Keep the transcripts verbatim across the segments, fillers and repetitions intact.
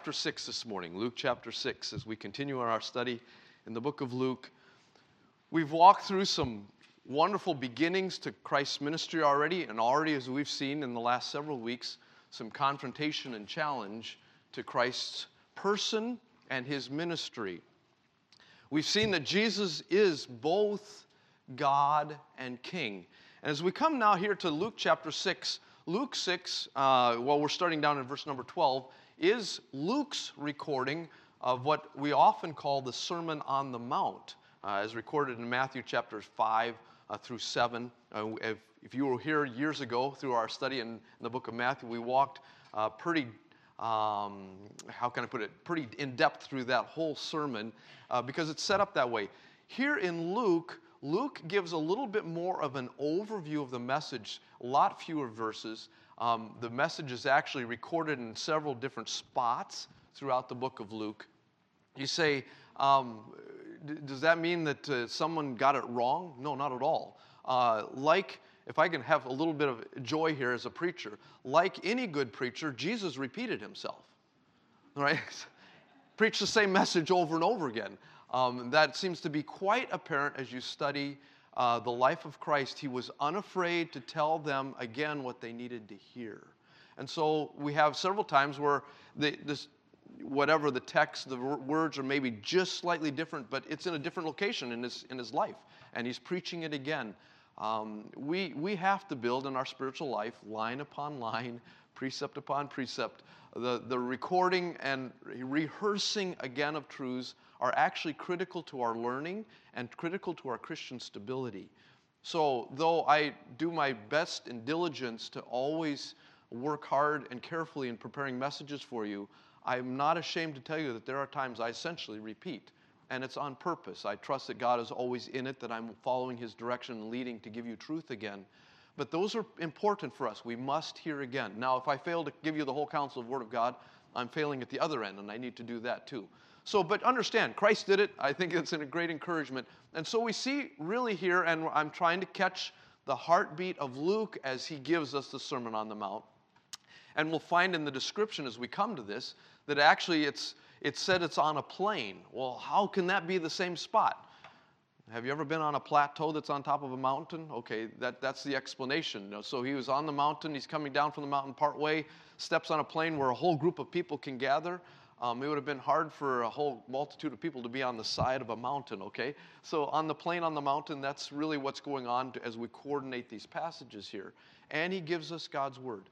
chapter six this morning, Luke chapter six, as we continue our study in the book of Luke. We've walked through some wonderful beginnings to Christ's ministry already, and already, as we've seen in the last several weeks, some confrontation and challenge to Christ's person and his ministry. We've seen that Jesus is both God and King. And as we come now here to Luke chapter six, Luke six, uh, well, we're starting down in verse number twelve, is Luke's recording of what we often call the Sermon on the Mount, uh, as recorded in Matthew chapters five uh, through seven. Uh, if, if you were here years ago through our study in, in the book of Matthew, we walked uh, pretty, um, how can I put it, pretty in-depth through that whole sermon uh, because it's set up that way. Here in Luke, Luke gives a little bit more of an overview of the message, a lot fewer verses. Um, the message is actually recorded in several different spots throughout the book of Luke. You say, um, d- does that mean that uh, someone got it wrong? No, not at all. Uh, like, if I can have a little bit of joy here as a preacher, like any good preacher, Jesus repeated himself, right? Preach the same message over and over again. Um, that seems to be quite apparent as you study uh, the life of Christ. He was unafraid to tell them again what they needed to hear. And so we have several times where the, this, whatever the text, the words are maybe just slightly different, but it's in a different location in his, in his life, and he's preaching it again. Um, we, we have to build in our spiritual life line upon line, precept upon precept. The, the recording and rehearsing again of truths are actually critical to our learning and critical to our Christian stability. So though I do my best in diligence to always work hard and carefully in preparing messages for you, I'm not ashamed to tell you that there are times I essentially repeat. And it's on purpose. I trust that God is always in it, that I'm following his direction and leading to give you truth again. But those are important for us. We must hear again. Now, if I fail to give you the whole counsel of the Word of God, I'm failing at the other end, and I need to do that too. So, but understand, Christ did it. I think it's a great encouragement. And so we see really here, and I'm trying to catch the heartbeat of Luke as he gives us the Sermon on the Mount. And we'll find in the description as we come to this that actually it's it said it's on a plain. Well, how can that be the same spot? Have you ever been on a plateau that's on top of a mountain? Okay, that, that's the explanation. So he was on the mountain, he's coming down from the mountain partway, steps on a plain where a whole group of people can gather. Um, it would have been hard for a whole multitude of people to be on the side of a mountain, okay? So on the plain on the mountain, that's really what's going on to, as we coordinate these passages here. And he gives us God's word.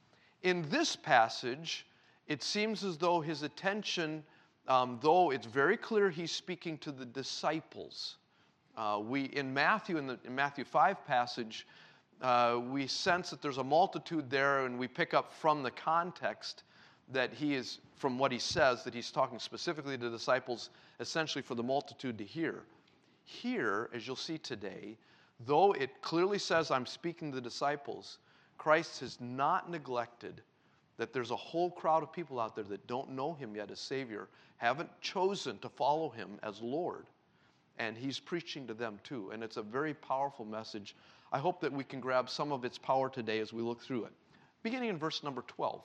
In this passage, it seems as though his attention, um, though it's very clear he's speaking to the disciples. Uh, we in Matthew, in the in Matthew five passage, uh, we sense that there's a multitude there, and we pick up from the context that he is, from what he says, that he's talking specifically to the disciples, essentially for the multitude to hear. Here, as you'll see today, though it clearly says I'm speaking to the disciples, Christ has not neglected that there's a whole crowd of people out there that don't know him yet as Savior, haven't chosen to follow him as Lord. And he's preaching to them too. And it's a very powerful message. I hope that we can grab some of its power today as we look through it. Beginning in verse number twelve.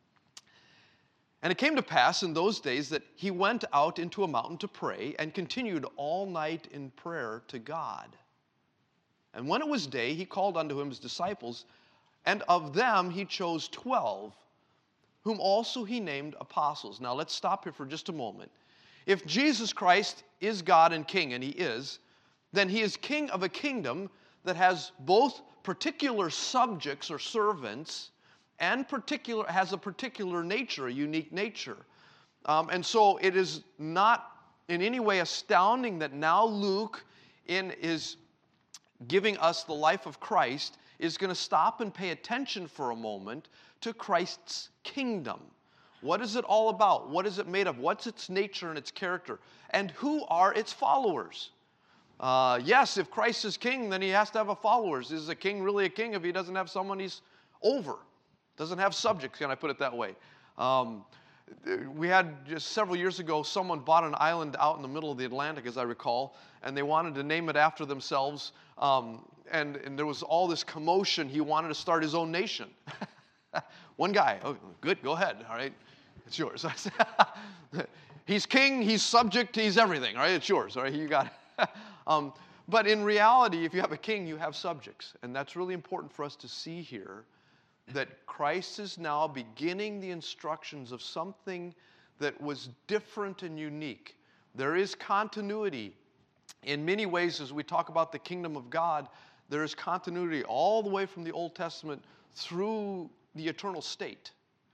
And it came to pass in those days that he went out into a mountain to pray and continued all night in prayer to God. And when it was day, he called unto him his disciples, and of them he chose twelve, whom also he named apostles. Now let's stop here for just a moment. If Jesus Christ is God and King, and he is, then he is king of a kingdom that has both particular subjects or servants and particular has a particular nature, a unique nature. Um, and so it is not in any way astounding that now Luke, in his giving us the life of Christ, is going to stop and pay attention for a moment to Christ's kingdom. What is it all about? What is it made of? What's its nature and its character? And who are its followers? Uh, yes, if Christ is king, then he has to have a followers. Is a king really a king if he doesn't have someone he's over? Doesn't have subjects, can I put it that way? Um, we had just several years ago, someone bought an island out in the middle of the Atlantic, as I recall, and they wanted to name it after themselves. Um, and, and there was all this commotion. He wanted to start his own nation. One guy, oh, good, go ahead, all right. It's yours. He's king, he's subject, he's everything, all right? It's yours, all right? You got it. um, but in reality, if you have a king, you have subjects. And that's really important for us to see here, that Christ is now beginning the instructions of something that was different and unique. There is continuity. In many ways, as we talk about the kingdom of God, there is continuity all the way from the Old Testament through the eternal state.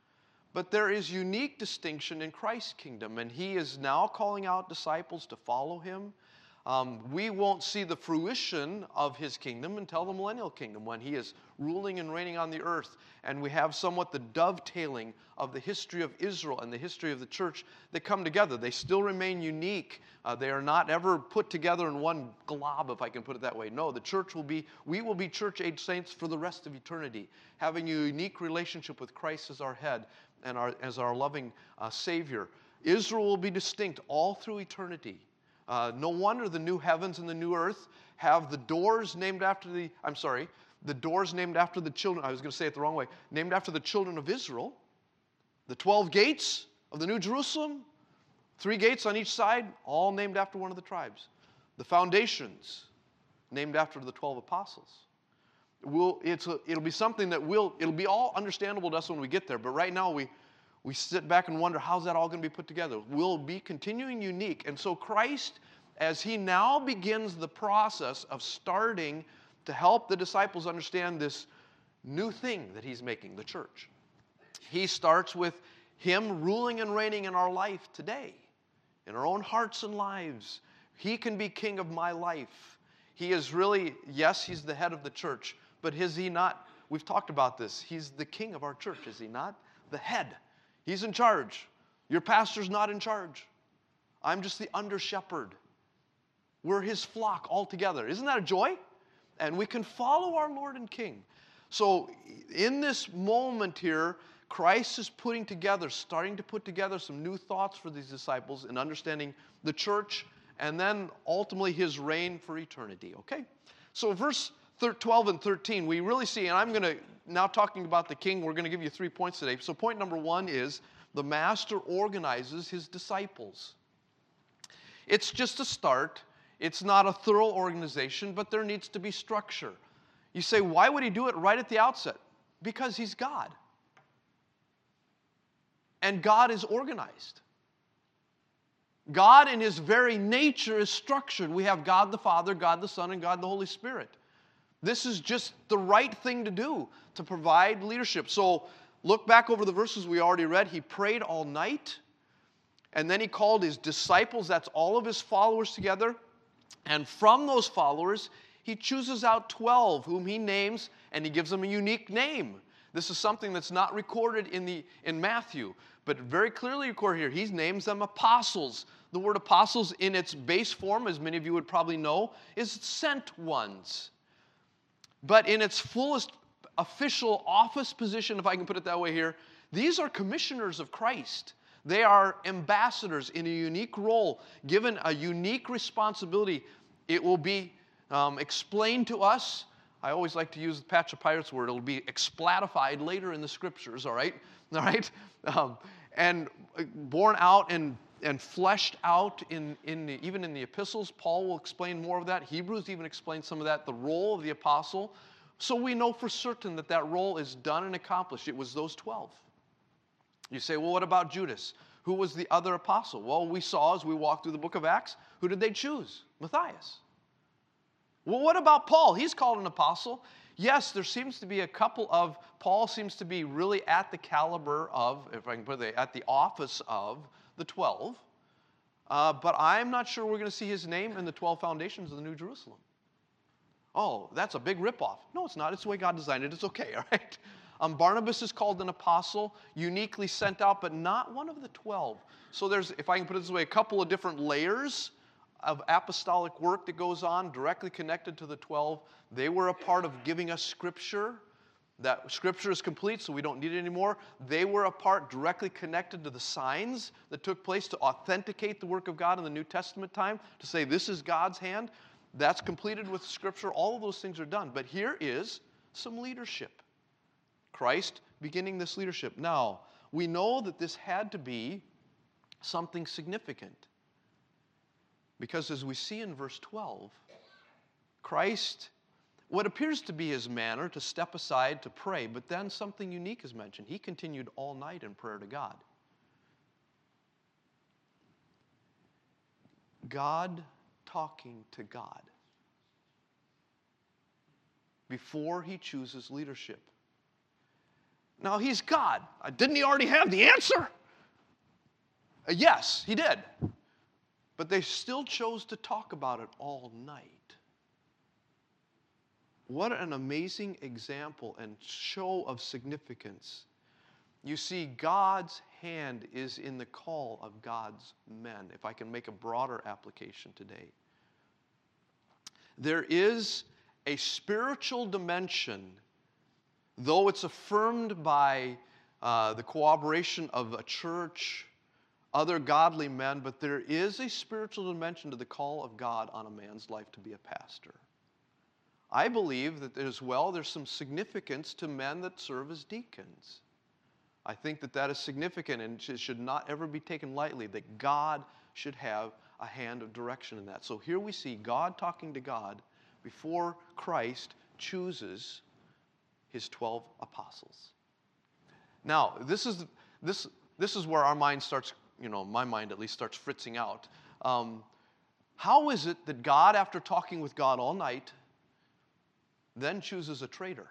But there is unique distinction in Christ's kingdom, and he is now calling out disciples to follow him. Um, we won't see the fruition of his kingdom until the millennial kingdom, when he is ruling and reigning on the earth. And we have somewhat the dovetailing of the history of Israel and the history of the church that come together. They still remain unique. Uh, they are not ever put together in one glob, if I can put it that way. No, the church will be, we will be church-age saints for the rest of eternity, having a unique relationship with Christ as our head and our, as our loving uh, Savior. Israel will be distinct all through eternity. Uh, no wonder the new heavens and the new earth have the doors named after the, I'm sorry, the doors named after the children, I was going to say it the wrong way, named after the children of Israel. The twelve gates of the New Jerusalem, three gates on each side, all named after one of the tribes. The foundations, named after the twelve apostles. We'll, it's a, it'll be something that will, it'll be all understandable to us when we get there, but right now we, we sit back and wonder, how's that all going to be put together? We'll be continuing unique. And so Christ, as he now begins the process of starting to help the disciples understand this new thing that he's making, the church, he starts with him ruling and reigning in our life today, in our own hearts and lives. He can be king of my life. He is really, yes, he's the head of the church, but is he not, we've talked about this, he's the king of our church, is he not? The head. He's in charge. Your pastor's not in charge. I'm just the under shepherd. We're his flock altogether. Isn't that a joy? And we can follow our Lord and King. So in this moment here, Christ is putting together, starting to put together some new thoughts for these disciples in understanding the church and then ultimately his reign for eternity. Okay? So verse twelve and thirteen, we really see, and I'm going to, now talking about the king, we're going to give you three points today. So point number one is the master organizes his disciples. It's just a start. It's not a thorough organization, but there needs to be structure. You say, why would he do it right at the outset? Because he's God. And God is organized. God in his very nature is structured. We have God the Father, God the Son, and God the Holy Spirit. This is just the right thing to do, to provide leadership. So look back over the verses we already read. He prayed all night, and then he called his disciples, that's all of his followers together. And from those followers, he chooses out twelve, whom he names, and he gives them a unique name. This is something that's not recorded in, the, in Matthew, but very clearly recorded here. He names them apostles. The word apostles in its base form, as many of you would probably know, is sent ones. But in its fullest official office position, if I can put it that way here, these are commissioners of Christ. They are ambassadors in a unique role, given a unique responsibility. It will be um, explained to us. I always like to use Patcha Pirate's word. It will be explatified later in the scriptures, all right? All right? Um, and borne out and, and fleshed out in, in the, even in the epistles. Paul will explain more of that. Hebrews even explains some of that, the role of the apostle. So we know for certain that that role is done and accomplished. It was those twelve. You say, well, what about Judas? Who was the other apostle? Well, we saw as we walked through the book of Acts, who did they choose? Matthias. Well, what about Paul? He's called an apostle. Yes, there seems to be a couple of, Paul seems to be really at the caliber of, if I can put it, at the office of the twelve. Uh, but I'm not sure we're going to see his name in the twelve foundations of the New Jerusalem. Oh, that's a big ripoff. No, it's not. It's the way God designed it. It's okay, all right? Um, Barnabas is called an apostle, uniquely sent out, but not one of the twelve. So there's, if I can put it this way, a couple of different layers of apostolic work that goes on directly connected to the twelve. They were a part of giving us Scripture. That Scripture is complete, so we don't need it anymore. They were a part directly connected to the signs that took place to authenticate the work of God in the New Testament time, to say this is God's hand. That's completed with Scripture. All of those things are done. But here is some leadership. Christ beginning this leadership. Now, we know that this had to be something significant. Because as we see in verse twelve, Christ, what appears to be his manner to step aside to pray, but then something unique is mentioned. He continued all night in prayer to God. God talking to God before he chooses leadership. Now, he's God. Didn't he already have the answer? Uh, yes, he did. But they still chose to talk about it all night. What an amazing example and show of significance. You see, God's hand is in the call of God's men, if I can make a broader application today. There is a spiritual dimension, though it's affirmed by uh, the cooperation of a church, other godly men, but there is a spiritual dimension to the call of God on a man's life to be a pastor. I believe that as well there's some significance to men that serve as deacons. I think that that is significant and it should not ever be taken lightly, that God should have a hand of direction in that. So here we see God talking to God before Christ chooses his twelve apostles. Now, this is, this, this is where our mind starts, you know, my mind at least starts fritzing out. Um, how is it that God, after talking with God all night, then chooses a traitor?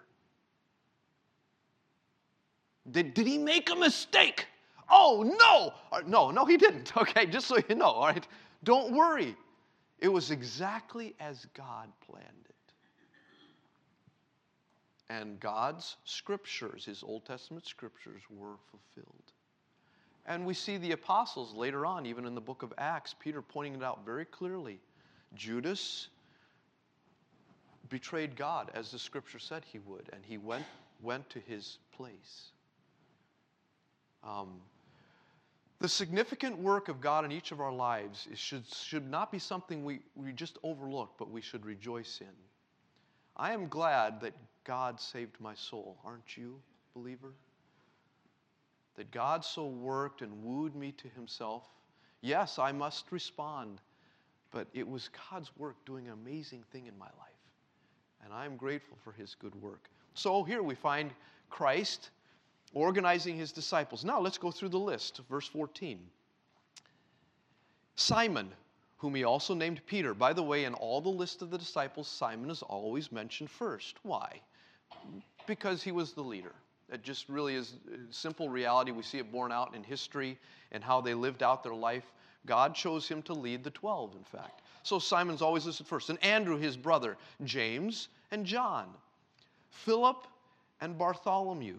Did, did he make a mistake? Oh, no! Or, no, no, he didn't. Okay, just so you know, all right? Don't worry. It was exactly as God planned it. And God's scriptures, his Old Testament scriptures, were fulfilled. And we see the apostles later on, even in the book of Acts, Peter pointing it out very clearly. Judas betrayed God, as the scripture said he would, and he went, went to his place. Um, the significant work of God in each of our lives is, should, should not be something we, we just overlook, but we should rejoice in. I am glad that God saved my soul. Aren't you, believer? That God so worked and wooed me to himself. Yes, I must respond, but it was God's work doing an amazing thing in my life. And I'm grateful for his good work. So here we find Christ organizing his disciples. Now let's go through the list. Verse fourteen. Simon, whom he also named Peter. By the way, in all the list of the disciples, Simon is always mentioned first. Why? Because he was the leader. It just really is a simple reality. We see it borne out in history and how they lived out their life. God chose him to lead the twelve, in fact. So Simon's always listed first. And Andrew, his brother, James and John, Philip and Bartholomew,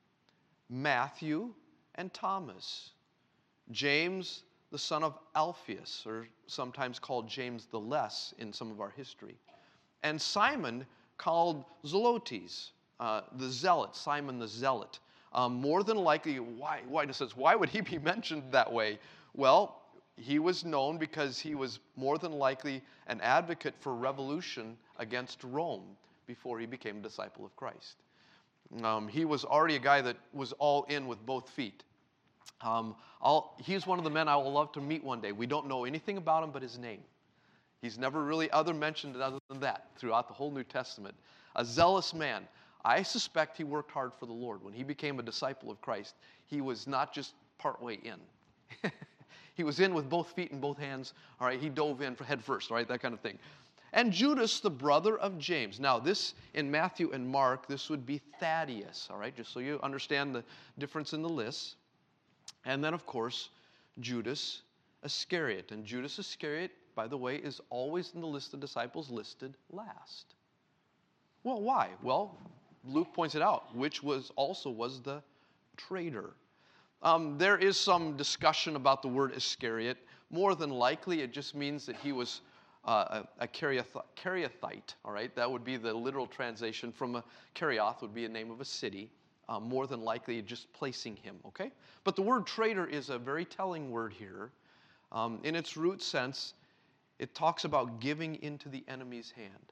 Matthew and Thomas, James, the son of Alphaeus, or sometimes called James the Less in some of our history, and Simon called Zelotes, uh, the zealot, Simon the zealot. Um, more than likely, why, why, in a sense, why would he be mentioned that way? Well, he was known because he was more than likely an advocate for revolution against Rome before he became a disciple of Christ. Um, he was already a guy that was all in with both feet. Um, I'll, he's one of the men I will love to meet one day. We don't know anything about him but his name. He's never really other mentioned other than that throughout the whole New Testament. A zealous man. I suspect he worked hard for the Lord. When he became a disciple of Christ, he was not just partway in. He was in with both feet and both hands. All right, he dove in for head first, all right, that kind of thing. And Judas, the brother of James. Now, this, in Matthew and Mark, this would be Thaddeus, all right, just so you understand the difference in the lists. And then, of course, Judas Iscariot. And Judas Iscariot, by the way, is always in the list of disciples listed last. Well, why? Well, Luke points it out, which was also was the traitor. Um, there is some discussion about the word Iscariot. More than likely, it just means that he was uh, a, a Keriothite, all right? That would be the literal translation from a Kerioth would be a name of a city. Uh, more than likely, just placing him, okay? But the word traitor is a very telling word here. Um, in its root sense, it talks about giving into the enemy's hand.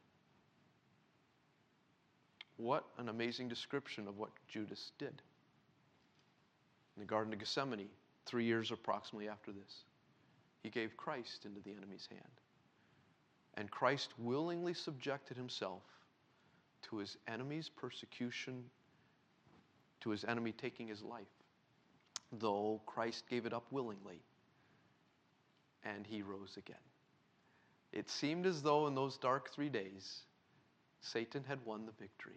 What an amazing description of what Judas did. in the Garden of Gethsemane, three years approximately after this. He gave Christ into the enemy's hand. And Christ willingly subjected himself to his enemy's persecution, to his enemy taking his life, though Christ gave it up willingly, and he rose again. It seemed as though in those dark three days, Satan had won the victory.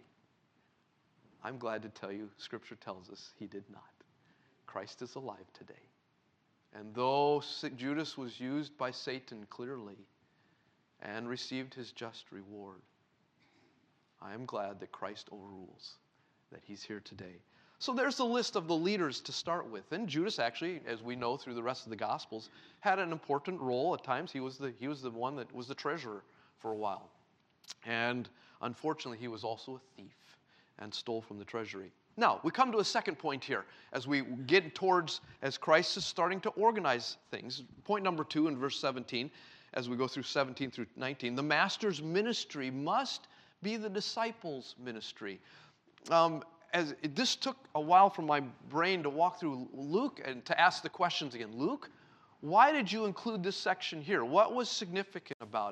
I'm glad to tell you, Scripture tells us he did not. Christ is alive today. And though Judas was used by Satan clearly and received his just reward, I am glad that Christ overrules, that he's here today. So there's the list of the leaders to start with. And Judas actually, as we know through the rest of the Gospels, had an important role at times. He was the, he was the one that was the treasurer for a while. And unfortunately, he was also a thief and stole from the treasury. Now, we come to a second point here as we get towards, as Christ is starting to organize things. Point number two in verse seventeen, as we go through seventeen through nineteen, the master's ministry must be the disciples' ministry. Um, as it, this took a while for my brain to walk through Luke and to ask the questions again. Luke, why did you include this section here? What was significant about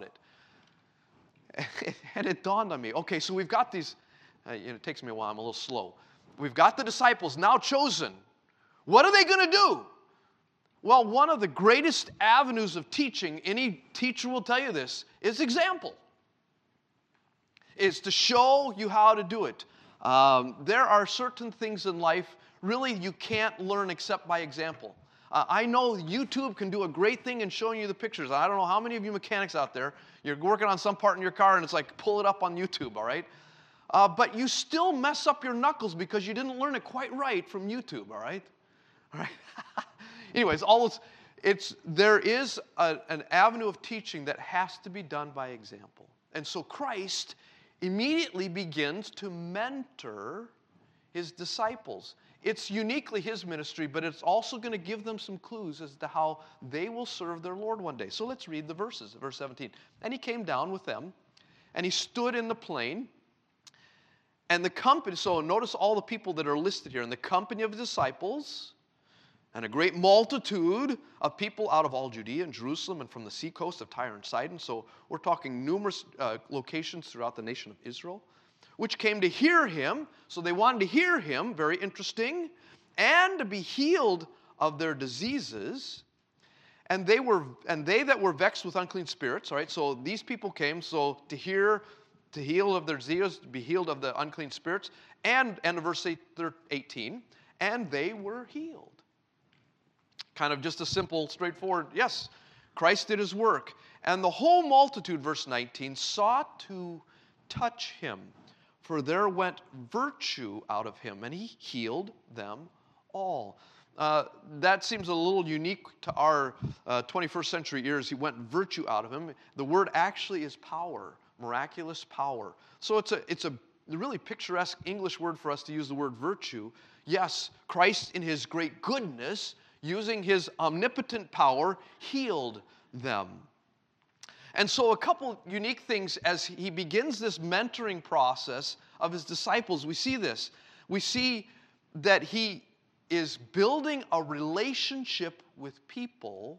it? And it dawned on me. Okay, so we've got these, uh, you know, it takes me a while, I'm a little slow. We've got the disciples now chosen. What are they going to do? Well, one of the greatest avenues of teaching, any teacher will tell you this, is example. Is to show you how to do it. Um, there are certain things in life, really, you can't learn except by example. Uh, I know YouTube can do a great thing in showing you the pictures. I don't know how many of you mechanics out there, you're working on some part in your car and it's like, pull it up on YouTube, all right? Uh, but you still mess up your knuckles because you didn't learn it quite right from YouTube, all right? All right? Anyways, all it's, it's, there is a, an avenue of teaching that has to be done by example. And so Christ immediately begins to mentor his disciples. It's uniquely his ministry, but it's also going to give them some clues as to how they will serve their Lord one day. So let's read the verses, verse seventeen. And he came down with them, and he stood in the plain, and the company, so notice all the people that are listed here, in the company of the disciples, and a great multitude of people out of all Judea and Jerusalem and from the seacoast of Tyre and Sidon. So we're talking numerous uh, locations throughout the nation of Israel, which came to hear him. So they wanted to hear him, very interesting, and to be healed of their diseases. And they were, and they that were vexed with unclean spirits, all right, so these people came, so to hear, to heal of their diseases, to be healed of the unclean spirits, and, and verse eighteen, and they were healed. Kind of just a simple, straightforward, yes, Christ did his work. And the whole multitude, verse nineteen, sought to touch him, for there went virtue out of him, and he healed them all. Uh, that seems a little unique to our uh, twenty-first century ears. He went virtue out of him. The word actually is power, miraculous power. So it's a, it's a really picturesque English word for us to use the word virtue. Yes, Christ in his great goodness, using his omnipotent power, healed them. And so a couple unique things as he begins this mentoring process of his disciples, we see this. We see that he is building a relationship with people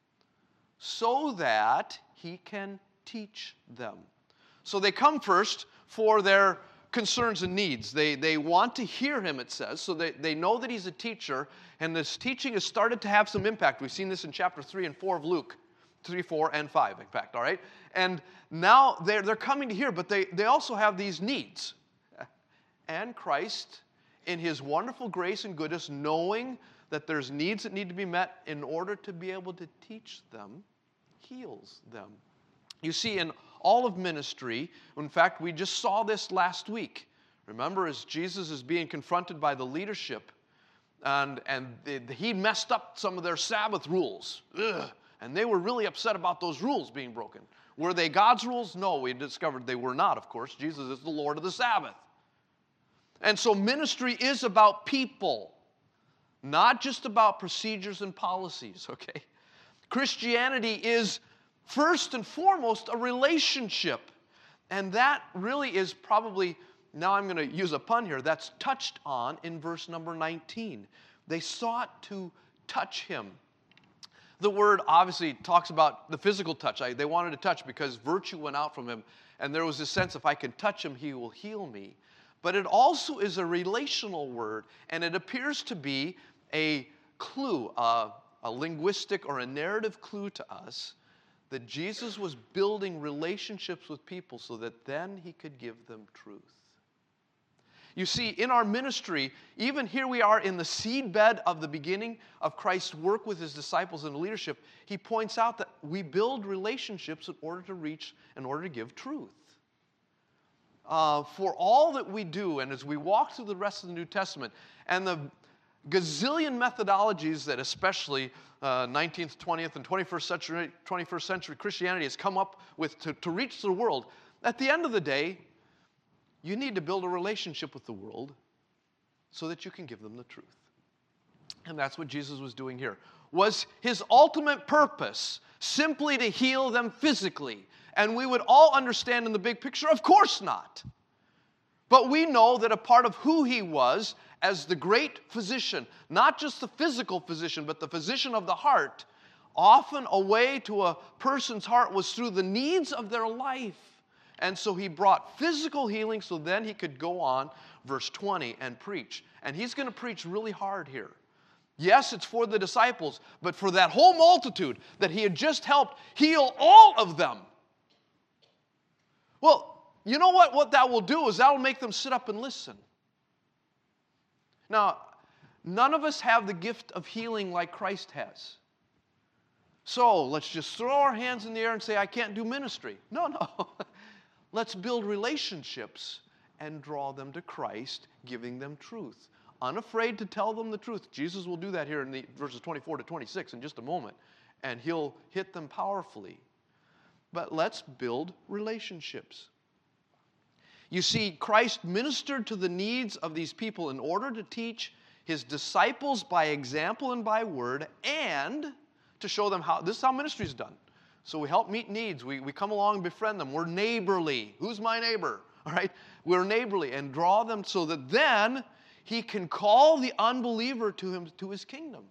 so that he can teach them. So they come first for their concerns and needs. They, they want to hear him, it says, so they, they know that he's a teacher, and this teaching has started to have some impact. We've seen this in chapter three and four of Luke, three, four, and five, in fact, all right? And now they're, they're coming to hear, but they, they also have these needs. And Christ, in his wonderful grace and goodness, knowing that there's needs that need to be met in order to be able to teach them, heals them. You see, in all of ministry, in fact, we just saw this last week. Remember, as Jesus is being confronted by the leadership, and, and they, he messed up some of their Sabbath rules. Ugh. And they were really upset about those rules being broken. Were they God's rules? No, we discovered they were not, of course. Jesus is the Lord of the Sabbath. And so ministry is about people, not just about procedures and policies, okay? Christianity is first and foremost a relationship. And that really is probably, now I'm going to use a pun here, that's touched on in verse number nineteen. They sought to touch him. The word obviously talks about the physical touch. I, they wanted to touch because virtue went out from him. And there was this sense, if I can touch him, he will heal me. But it also is a relational word. And it appears to be a clue, uh, a linguistic or a narrative clue to us that Jesus was building relationships with people so that then he could give them truth. You see, in our ministry, even here we are in the seedbed of the beginning of Christ's work with his disciples and leadership. He points out that we build relationships in order to reach, in order to give truth. Uh, for all that we do, and as we walk through the rest of the New Testament, and the gazillion methodologies that especially uh, nineteenth, twentieth, and twenty-first century, twenty-first century Christianity has come up with to, to reach the world, at the end of the day, you need to build a relationship with the world so that you can give them the truth. And that's what Jesus was doing here. Was his ultimate purpose simply to heal them physically? And we would all understand in the big picture, of course not. But we know that a part of who he was as the great physician, not just the physical physician, but the physician of the heart, often a way to a person's heart was through the needs of their life. And so he brought physical healing so then he could go on, verse twenty, and preach. And he's going to preach really hard here. Yes, it's for the disciples, but for that whole multitude that he had just helped heal all of them. Well, you know what? What that will do is that will make them sit up and listen. Now, none of us have the gift of healing like Christ has. So let's just throw our hands in the air and say, I can't do ministry. No, no. Let's build relationships and draw them to Christ, giving them truth. Unafraid to tell them the truth. Jesus will do that here in the verses twenty-four to twenty-six in just a moment. And he'll hit them powerfully. But let's build relationships. You see, Christ ministered to the needs of these people in order to teach his disciples by example and by word, and to show them how, this is how ministry is done. So we help meet needs. We, we come along and befriend them. We're neighborly. Who's my neighbor? All right? We're neighborly and draw them so that then he can call the unbeliever to him, to his kingdom.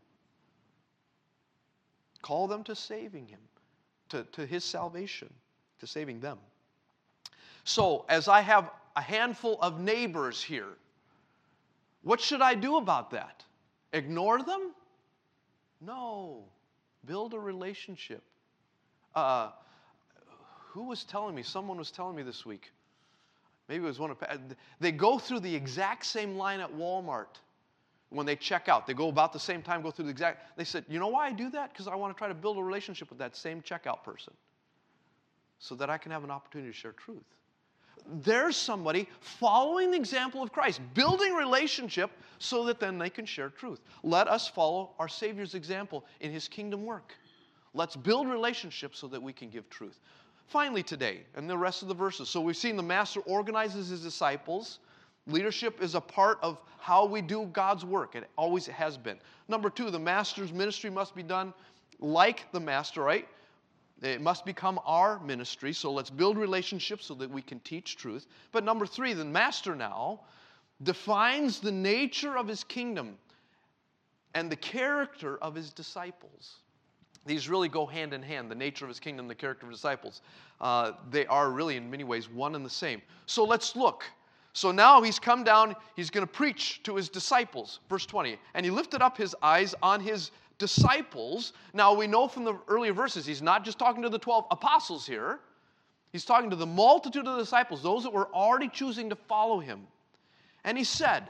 Call them to saving him, to, to his salvation, to saving them. So as I have a handful of neighbors here, what should I do about that? Ignore them? No. Build a relationship. Uh, who was telling me? Someone was telling me this week. Maybe it was one of... They go through the exact same line at Walmart when they check out. They go about the same time, go through the exact... They said, you know why I do that? Because I want to try to build a relationship with that same checkout person so that I can have an opportunity to share truth. There's somebody following the example of Christ, building relationship so that then they can share truth. Let us follow our Savior's example in his kingdom work. Let's build relationships so that we can give truth. Finally today, and the rest of the verses. So we've seen the master organizes his disciples. Leadership is a part of how we do God's work. It always has been. Number two, the master's ministry must be done like the master, right? It must become our ministry, so let's build relationships so that we can teach truth. But number three, the master now defines the nature of his kingdom and the character of his disciples. These really go hand in hand, the nature of his kingdom, the character of his disciples. Uh, they are really, in many ways, one and the same. So let's look. So now he's come down, he's going to preach to his disciples. Verse twenty, and he lifted up his eyes on his disciples. Now we know from the earlier verses, he's not just talking to the twelve apostles here. He's talking to the multitude of the disciples, those that were already choosing to follow him. And he said,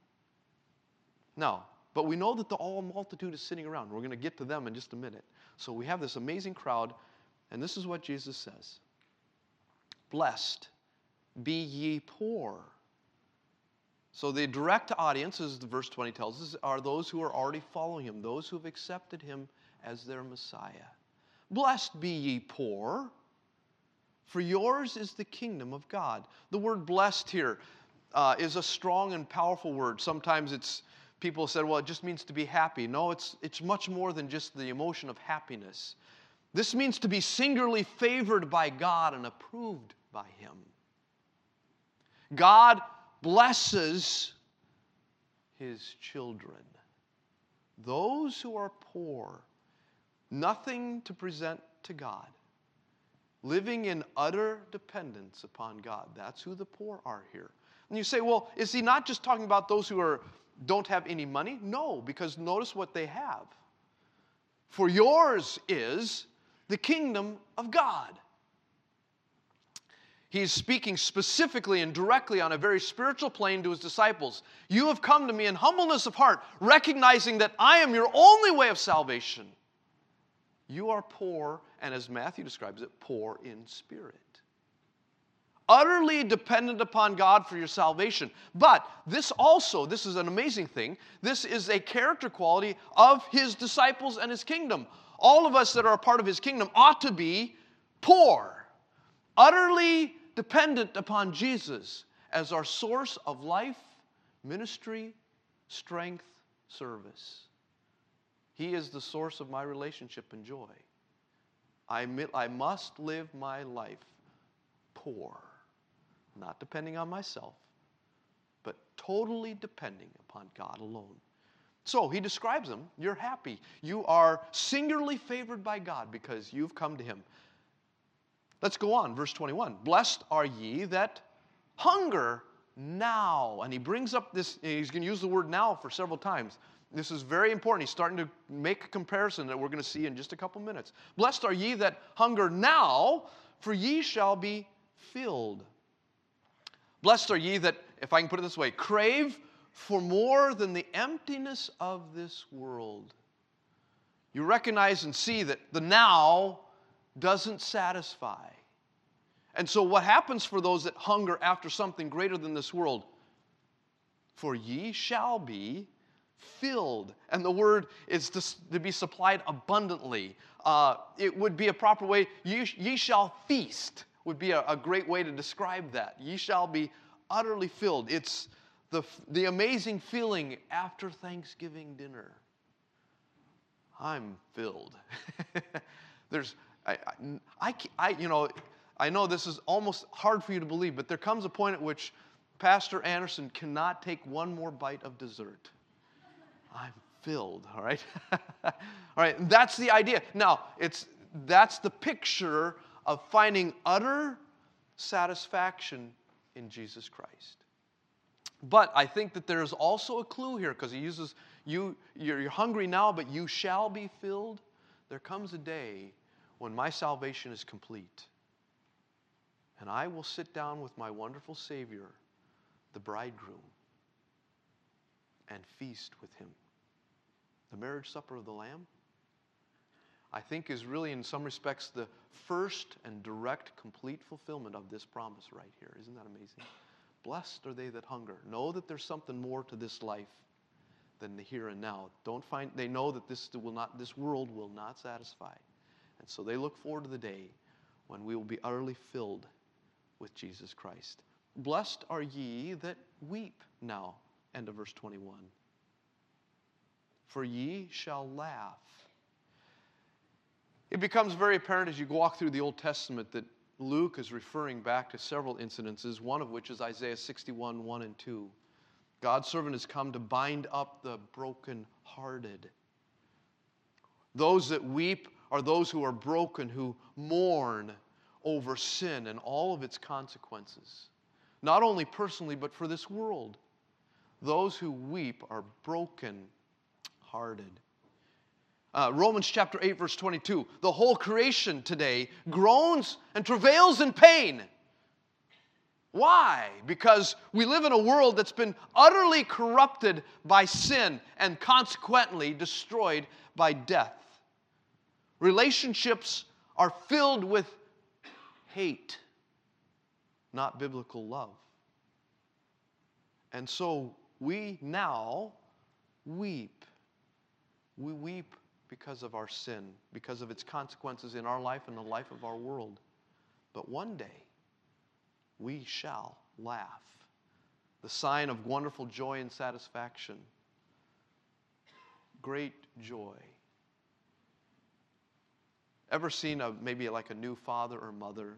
now, but we know that the all multitude is sitting around. We're going to get to them in just a minute. So we have this amazing crowd, and this is what Jesus says. Blessed be ye poor. So the direct audience, as the verse twenty tells us, are those who are already following him, those who have accepted him as their Messiah. Blessed be ye poor, for yours is the kingdom of God. The word blessed here uh, is a strong and powerful word. Sometimes it's people said, well, it just means to be happy. No, it's, it's much more than just the emotion of happiness. This means to be singularly favored by God and approved by him. God blesses his children. Those who are poor, nothing to present to God, living in utter dependence upon God. That's who the poor are here. And you say, well, is he not just talking about those who are don't have any money? No, because notice what they have. For yours is the kingdom of God. He's speaking specifically and directly on a very spiritual plane to his disciples. You have come to me in humbleness of heart, recognizing that I am your only way of salvation. You are poor, and as Matthew describes it, poor in spirit. Utterly dependent upon God for your salvation. But this also, this is an amazing thing, this is a character quality of his disciples and his kingdom. All of us that are a part of his kingdom ought to be poor, utterly dependent upon Jesus as our source of life, ministry, strength, service. He is the source of my relationship and joy. I, I must live my life poor, not depending on myself, but totally depending upon God alone. So he describes them. You're happy. You are singularly favored by God because you've come to him. Let's go on, verse twenty-one. Blessed are ye that hunger now. And he brings up this, he's going to use the word now for several times. This is very important. He's starting to make a comparison that we're going to see in just a couple minutes. Blessed are ye that hunger now, for ye shall be filled. Blessed are ye that, if I can put it this way, crave for more than the emptiness of this world. You recognize and see that the now doesn't satisfy. And so what happens for those that hunger after something greater than this world? For ye shall be filled. And the word is to, to be supplied abundantly. Uh, it would be a proper way, ye, ye shall feast would be a, a great way to describe that. Ye shall be utterly filled. It's the, the amazing feeling after Thanksgiving dinner. I'm filled. There's, I, I, I, you know, I know this is almost hard for you to believe, but there comes a point at which Pastor Anderson cannot take one more bite of dessert. I'm filled, all right? All right, that's the idea. Now, it's that's the picture of finding utter satisfaction in Jesus Christ. But I think that there's also a clue here, because he uses, you, you're, you're hungry now, but you shall be filled. There comes a day when my salvation is complete, and I will sit down with my wonderful Savior, the bridegroom, and feast with him. The marriage supper of the Lamb, I think, is really in some respects the first and direct, complete fulfillment of this promise right here. Isn't that amazing? Blessed are they that hunger. Know that there's something more to this life than the here and now. Don't find, they know that this will not, this world will not satisfy. And so they look forward to the day when we will be utterly filled with Jesus Christ. Blessed are ye that weep now. End of verse twenty-one. For ye shall laugh. It becomes very apparent as you walk through the Old Testament that Luke is referring back to several incidences, one of which is Isaiah sixty-one, one and two. God's servant has come to bind up the brokenhearted. Those that weep are those who are broken, who mourn over sin and all of its consequences. Not only personally, but for this world. Those who weep are brokenhearted. Uh, Romans chapter eight, verse twenty-two. The whole creation today groans and travails in pain. Why? Because we live in a world that's been utterly corrupted by sin and consequently destroyed by death. Relationships are filled with hate, not biblical love. And so we now weep. We weep because of our sin, because of its consequences in our life and the life of our world. But one day, we shall laugh. The sign of wonderful joy and satisfaction. Great joy. Ever seen a maybe like a new father or mother,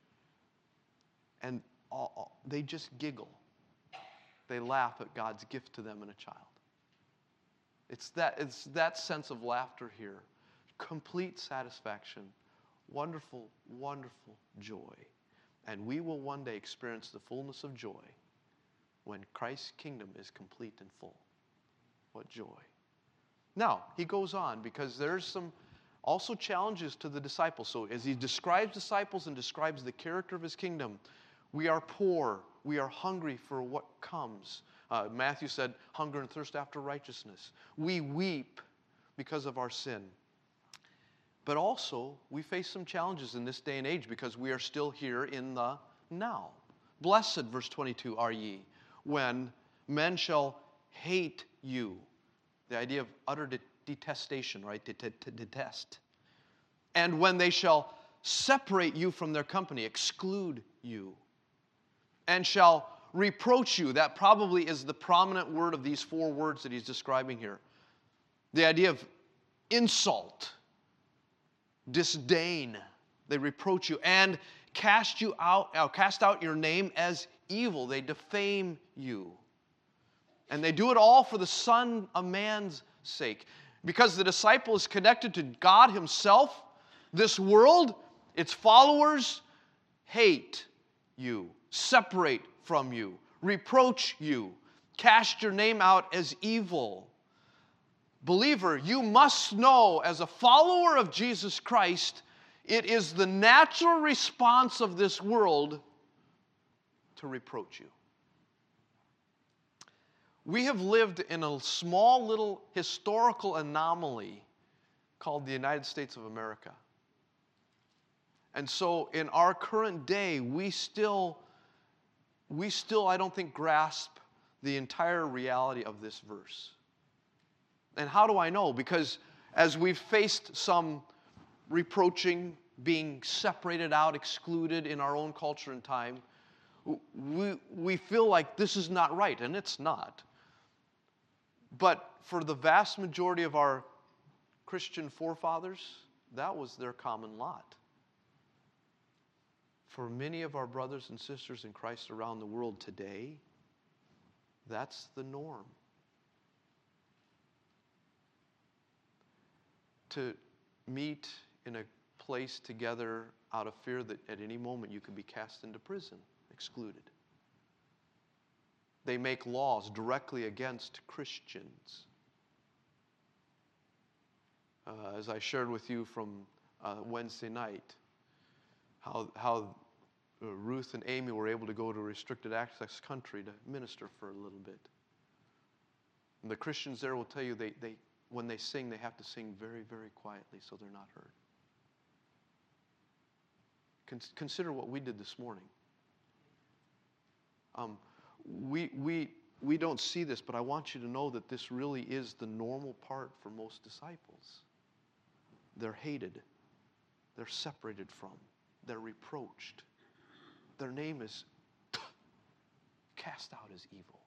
and all, they just giggle. They laugh at God's gift to them in a child. It's that, it's that sense of laughter here. Complete satisfaction. Wonderful, wonderful joy. And we will one day experience the fullness of joy when Christ's kingdom is complete and full. What joy. Now, he goes on because there's some also challenges to the disciples. So as he describes disciples and describes the character of his kingdom, we are poor, we are hungry for what comes. Uh, Matthew said, hunger and thirst after righteousness. We weep because of our sin. But also, we face some challenges in this day and age because we are still here in the now. Blessed, verse twenty-two, are ye, when men shall hate you. The idea of utter de- detestation, right? To, to, to detest. And when they shall separate you from their company, exclude you, and shall reproach you. That probably is the prominent word of these four words that he's describing here. The idea of insult, disdain. They reproach you and cast you out, uh, cast out your name as evil. They defame you. And they do it all for the Son of Man's sake. Because the disciple is connected to God himself, this world, its followers, hate you, separate from you, reproach you, cast your name out as evil. Believer, you must know as a follower of Jesus Christ, it is the natural response of this world to reproach you. We have lived in a small little historical anomaly called the United States of America. And so in our current day, we still, we still, I don't think, grasp the entire reality of this verse. And how do I know? Because as we've faced some reproaching, being separated out, excluded in our own culture and time, we, we feel like this is not right, and it's not. But for the vast majority of our Christian forefathers, that was their common lot. For many of our brothers and sisters in Christ around the world today, that's the norm. To meet in a place together out of fear that at any moment you could be cast into prison, excluded. They make laws directly against Christians. Uh, as I shared with you from uh, Wednesday night, how, how uh, Ruth and Amy were able to go to a restricted access country to minister for a little bit. And the Christians there will tell you they, they when they sing, they have to sing very, very quietly so they're not heard. Con- consider what we did this morning. Um, We, we, we don't see this, but I want you to know that this really is the normal part for most disciples. They're hated. They're separated from. They're reproached. Their name is cast out as evil.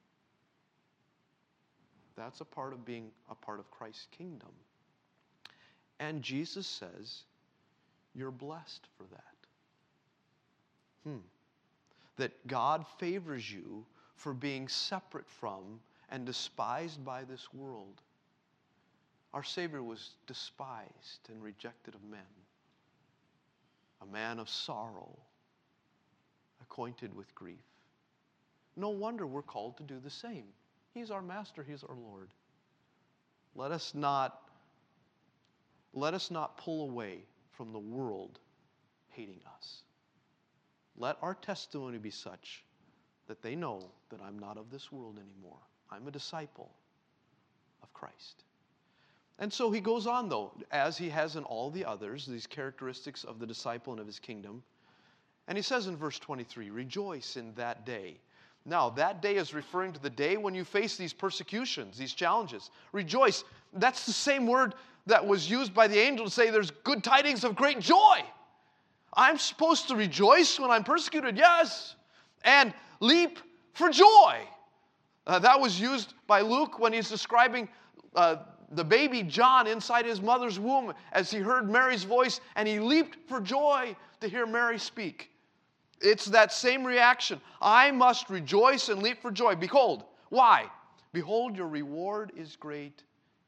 That's a part of being a part of Christ's kingdom. And Jesus says, you're blessed for that. Hmm. That God favors you for being separate from and despised by this world. Our Savior was despised and rejected of men. A man of sorrow, acquainted with grief. No wonder we're called to do the same. He's our master, he's our Lord. Let us not, let us not pull away from the world hating us. Let our testimony be such that they know that I'm not of this world anymore. I'm a disciple of Christ. And so he goes on, though, as he has in all the others, these characteristics of the disciple and of his kingdom. And he says in verse twenty-three, rejoice in that day. Now, that day is referring to the day when you face these persecutions, these challenges. Rejoice. That's the same word that was used by the angel to say there's good tidings of great joy. I'm supposed to rejoice when I'm persecuted, yes, and leap for joy. Uh, that was used by Luke when he's describing uh, the baby John inside his mother's womb as he heard Mary's voice, and he leaped for joy to hear Mary speak. It's that same reaction. I must rejoice and leap for joy. Behold, why? Behold, your reward is great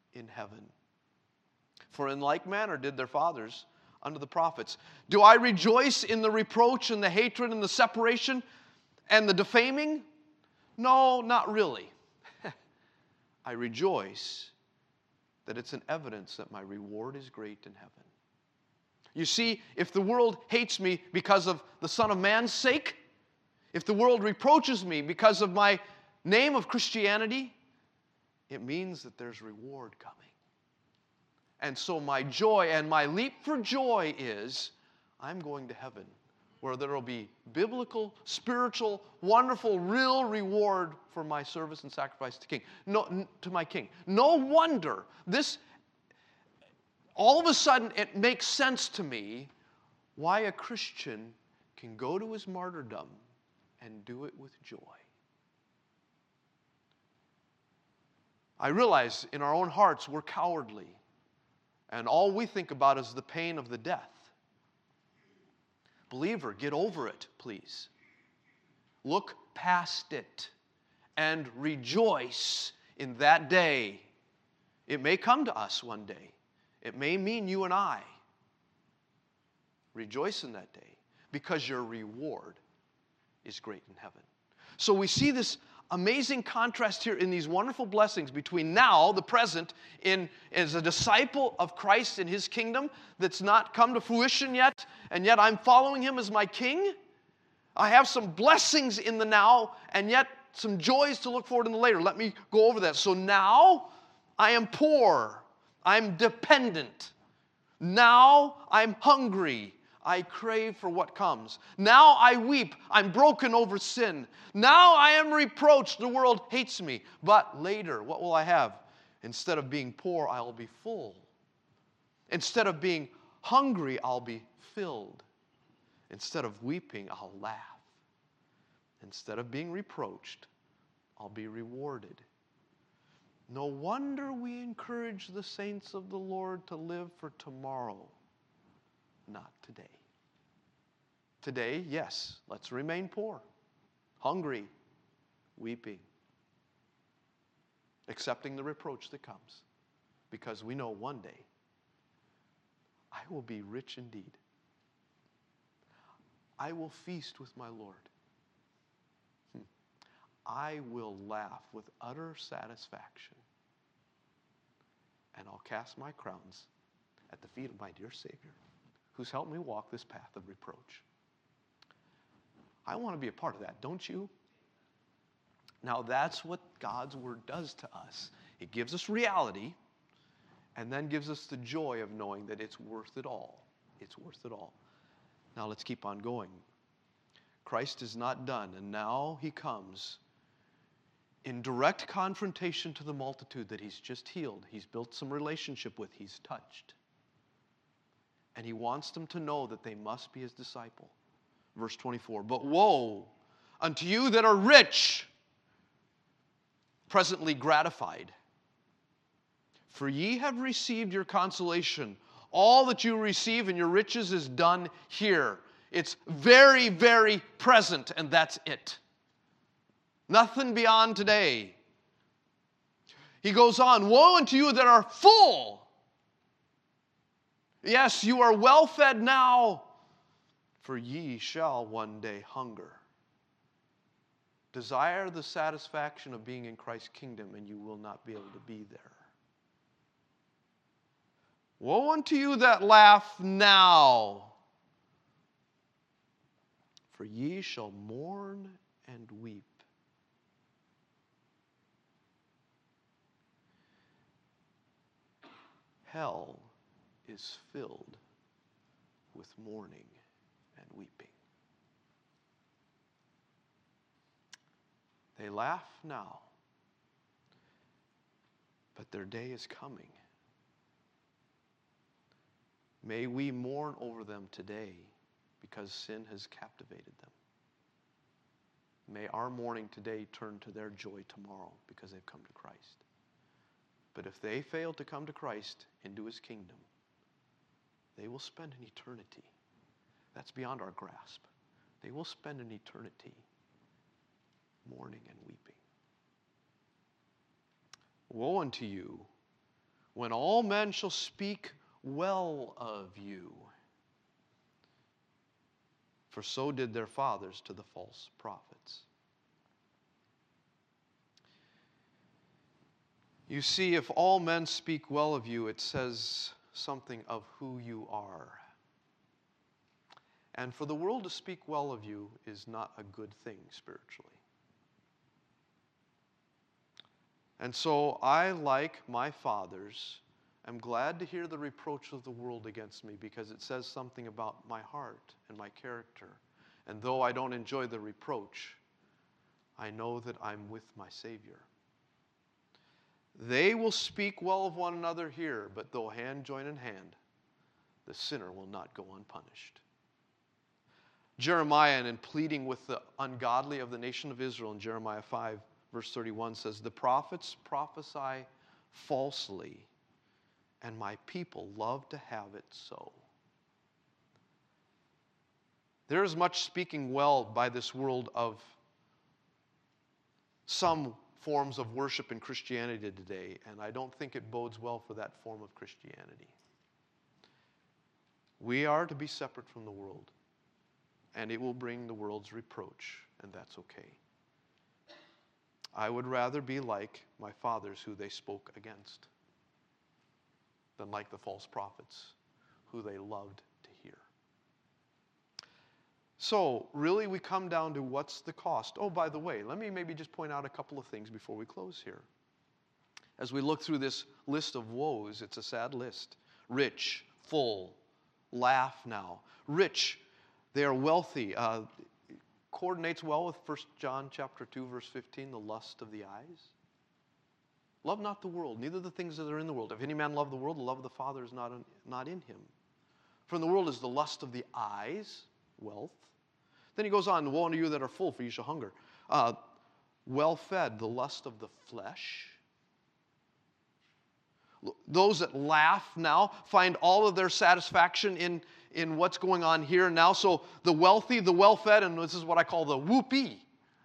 in heaven. For in like manner did their fathers unto the prophets. Do I rejoice in the reproach and the hatred and the separation and the defaming? No, not really. I rejoice that it's an evidence that my reward is great in heaven. You see, if the world hates me because of the Son of Man's sake, if the world reproaches me because of my name of Christianity, it means that there's reward coming. And so my joy and my leap for joy is I'm going to heaven, where there will be biblical, spiritual, wonderful, real reward for my service and sacrifice to King, no, to my King. No wonder this, all of a sudden, it makes sense to me why a Christian can go to his martyrdom and do it with joy. I realize in our own hearts we're cowardly, and all we think about is the pain of the death. Believer, get over it, please. Look past it and rejoice in that day. It may come to us one day. It may mean you and I. Rejoice in that day because your reward is great in heaven. So we see this amazing contrast here in these wonderful blessings between now, the present, in as a disciple of Christ in His kingdom that's not come to fruition yet, and yet I'm following Him as my King. I have some blessings in the now, and yet some joys to look forward in the later. Let me go over that. So now I am poor. I'm dependent. Now I'm hungry. I crave for what comes. Now I weep. I'm broken over sin. Now I am reproached. The world hates me. But later, what will I have? Instead of being poor, I'll be full. Instead of being hungry, I'll be filled. Instead of weeping, I'll laugh. Instead of being reproached, I'll be rewarded. No wonder we encourage the saints of the Lord to live for tomorrow, not today. Today, yes, let's remain poor, hungry, weeping, accepting the reproach that comes, because we know one day I will be rich indeed. I will feast with my Lord. Hmm. I will laugh with utter satisfaction, and I'll cast my crowns at the feet of my dear Savior, who's helped me walk this path of reproach. I want to be a part of that, don't you? Now that's what God's Word does to us. It gives us reality, and then gives us the joy of knowing that it's worth it all. It's worth it all. Now let's keep on going. Christ is not done, and now He comes in direct confrontation to the multitude that He's just healed. He's built some relationship with. He's touched. And He wants them to know that they must be His disciple. Verse twenty-four, but woe unto you that are rich, presently gratified. For ye have received your consolation. All that you receive in your riches is done here. It's very, very present, and that's it. Nothing beyond today. He goes on, woe unto you that are full. Yes, you are well fed now, for ye shall one day hunger. Desire the satisfaction of being in Christ's kingdom, and you will not be able to be there. Woe unto you that laugh now, for ye shall mourn and weep. Hell is filled with mourning and weeping. They laugh now, but their day is coming. May we mourn over them today because sin has captivated them. May our mourning today turn to their joy tomorrow because they've come to Christ. But if they fail to come to Christ into His kingdom, they will spend an eternity. That's beyond our grasp. They will spend an eternity mourning and weeping. Woe unto you when all men shall speak well of you. For so did their fathers to the false prophets. You see, if all men speak well of you, it says something of who you are. And for the world to speak well of you is not a good thing spiritually. And so I, like my fathers, am glad to hear the reproach of the world against me, because it says something about my heart and my character. And though I don't enjoy the reproach, I know that I'm with my Savior. They will speak well of one another here, but though hand join in hand, the sinner will not go unpunished. Jeremiah, in pleading with the ungodly of the nation of Israel in Jeremiah five, verse thirty-one, says, the prophets prophesy falsely, and my people love to have it so. There is much speaking well by this world of some forms of worship in Christianity today, and I don't think it bodes well for that form of Christianity. We are to be separate from the world, and it will bring the world's reproach, and that's okay. I would rather be like my fathers who they spoke against than like the false prophets who they loved to hear. So, really, we come down to what's the cost. Oh, by the way, let me maybe just point out a couple of things before we close here. As we look through this list of woes, it's a sad list. Rich, full, laugh now. Rich, they are wealthy. Uh, coordinates well with First John chapter two, verse fifteen, the lust of the eyes. Love not the world, neither the things that are in the world. If any man love the world, the love of the Father is not in, not in him. For in the world is the lust of the eyes, wealth. Then he goes on, woe unto you that are full, for you shall hunger. Uh, well-fed, the lust of the flesh. Those that laugh now find all of their satisfaction in, in what's going on here and now. So the wealthy, the well-fed, and this is what I call the whoopee.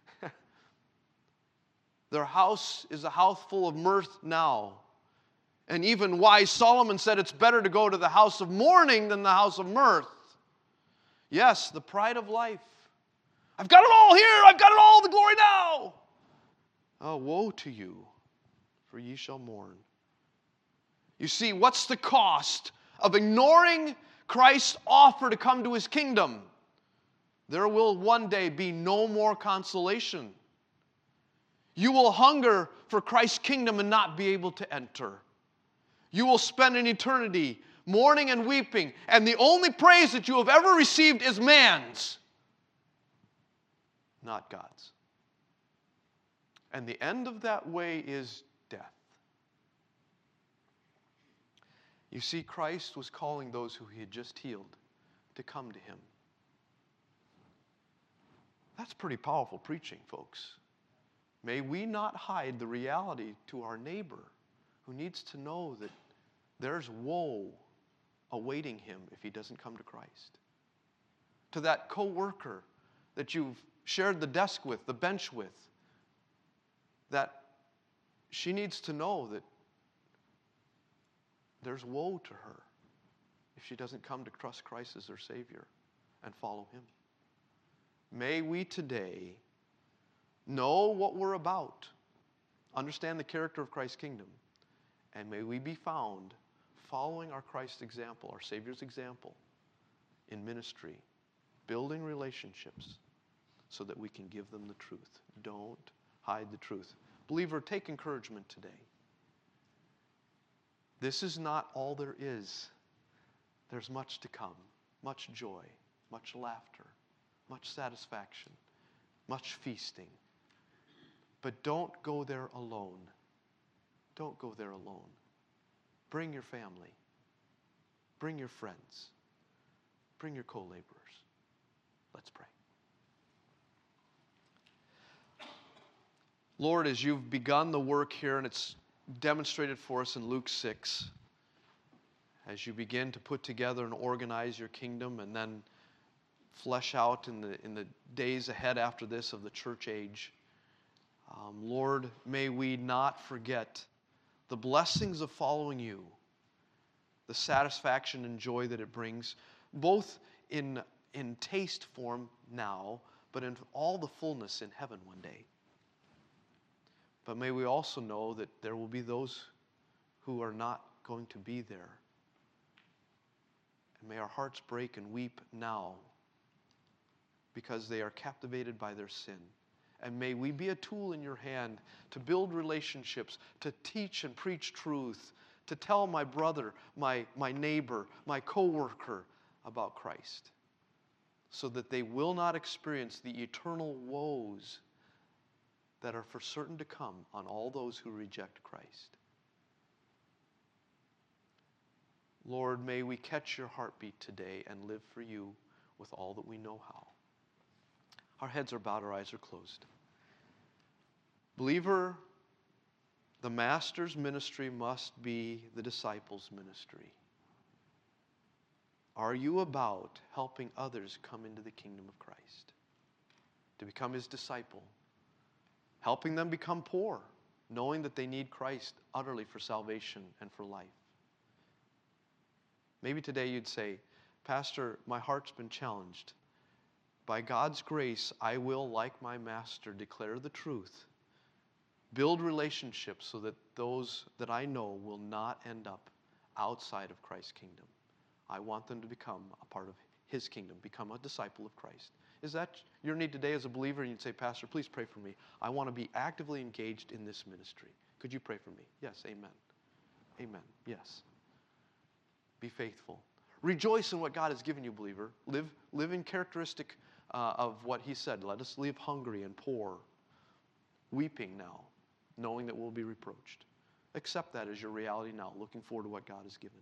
Their house is a house full of mirth now. And even wise Solomon said it's better to go to the house of mourning than the house of mirth. Yes, the pride of life. I've got it all here. I've got it all, the glory now. Oh, woe to you, for ye shall mourn. You see, what's the cost of ignoring Christ's offer to come to his kingdom? There will one day be no more consolation. You will hunger for Christ's kingdom and not be able to enter. You will spend an eternity mourning and weeping, and the only praise that you have ever received is man's, not God's. And the end of that way is death. You see, Christ was calling those who he had just healed to come to him. That's pretty powerful preaching, folks. May we not hide the reality to our neighbor who needs to know that there's woe awaiting him if he doesn't come to Christ. To that coworker that you've shared the desk with, the bench with, that she needs to know that there's woe to her if she doesn't come to trust Christ as her Savior and follow him. May we today know what we're about, understand the character of Christ's kingdom, and may we be found following our Christ's example, our Savior's example, in ministry, building relationships so that we can give them the truth. Don't hide the truth. Believer, take encouragement today. This is not all there is. There's much to come, much joy, much laughter, much satisfaction, much feasting. But don't go there alone. Don't go there alone. Bring your family. Bring your friends. Bring your co-laborers. Let's pray. Lord, as you've begun the work here, and it's demonstrated for us in Luke six, as you begin to put together and organize your kingdom and then flesh out in the, in the days ahead after this of the church age, um, Lord, may we not forget the blessings of following you, the satisfaction and joy that it brings, both in, in taste form now, but in all the fullness in heaven one day. But may we also know that there will be those who are not going to be there. And may our hearts break and weep now because they are captivated by their sin. And may we be a tool in your hand to build relationships, to teach and preach truth, to tell my brother, my, my neighbor, my coworker about Christ, so that they will not experience the eternal woes that are for certain to come on all those who reject Christ. Lord, may we catch your heartbeat today and live for you with all that we know how. Our heads are bowed, our eyes are closed. Believer, the master's ministry must be the disciples' ministry. Are you about helping others come into the kingdom of Christ, to become his disciple, helping them become poor, knowing that they need Christ utterly for salvation and for life? Maybe today you'd say, Pastor, my heart's been challenged. By God's grace, I will, like my master, declare the truth, build relationships so that those that I know will not end up outside of Christ's kingdom. I want them to become a part of his kingdom, become a disciple of Christ. Is that your need today as a believer? And you'd say, Pastor, please pray for me. I want to be actively engaged in this ministry. Could you pray for me? Yes, amen. Amen, yes. Be faithful. Rejoice in what God has given you, believer. Live, live in characteristic uh, of what he said. Let us live hungry and poor, weeping now, knowing that we'll be reproached. Accept that as your reality now, looking forward to what God has given.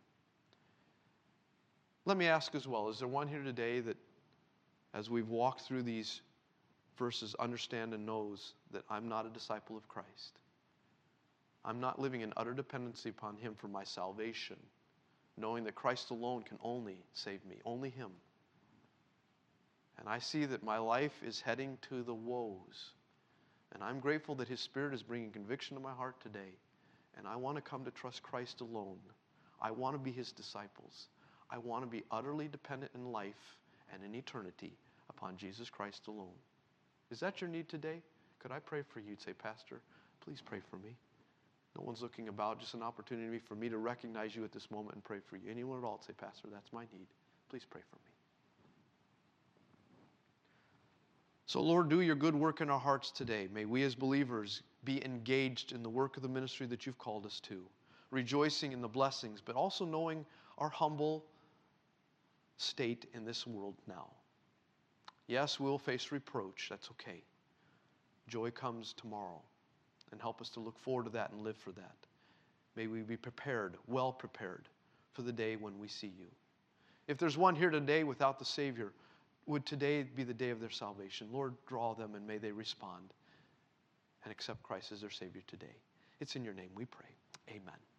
Let me ask as well, is there one here today that, as we've walked through these verses, understand and knows that I'm not a disciple of Christ? I'm not living in utter dependency upon him for my salvation, knowing that Christ alone can only save me, only him. And I see that my life is heading to the woes. And I'm grateful that his Spirit is bringing conviction to my heart today. And I want to come to trust Christ alone. I want to be his disciples. I want to be utterly dependent in life and in eternity upon Jesus Christ alone. Is that your need today? Could I pray for you? You'd say, Pastor, please pray for me. No one's looking about, just an opportunity for me to recognize you at this moment and pray for you. Anyone at all, say, Pastor, that's my need. Please pray for me. So, Lord, do your good work in our hearts today. May we as believers be engaged in the work of the ministry that you've called us to, rejoicing in the blessings, but also knowing our humble state in this world now. Yes, we'll face reproach. That's okay. Joy comes tomorrow. And help us to look forward to that and live for that. May we be prepared, well prepared, for the day when we see you. If there's one here today without the Savior, would today be the day of their salvation? Lord, draw them and may they respond and accept Christ as their Savior today. It's in your name we pray. Amen.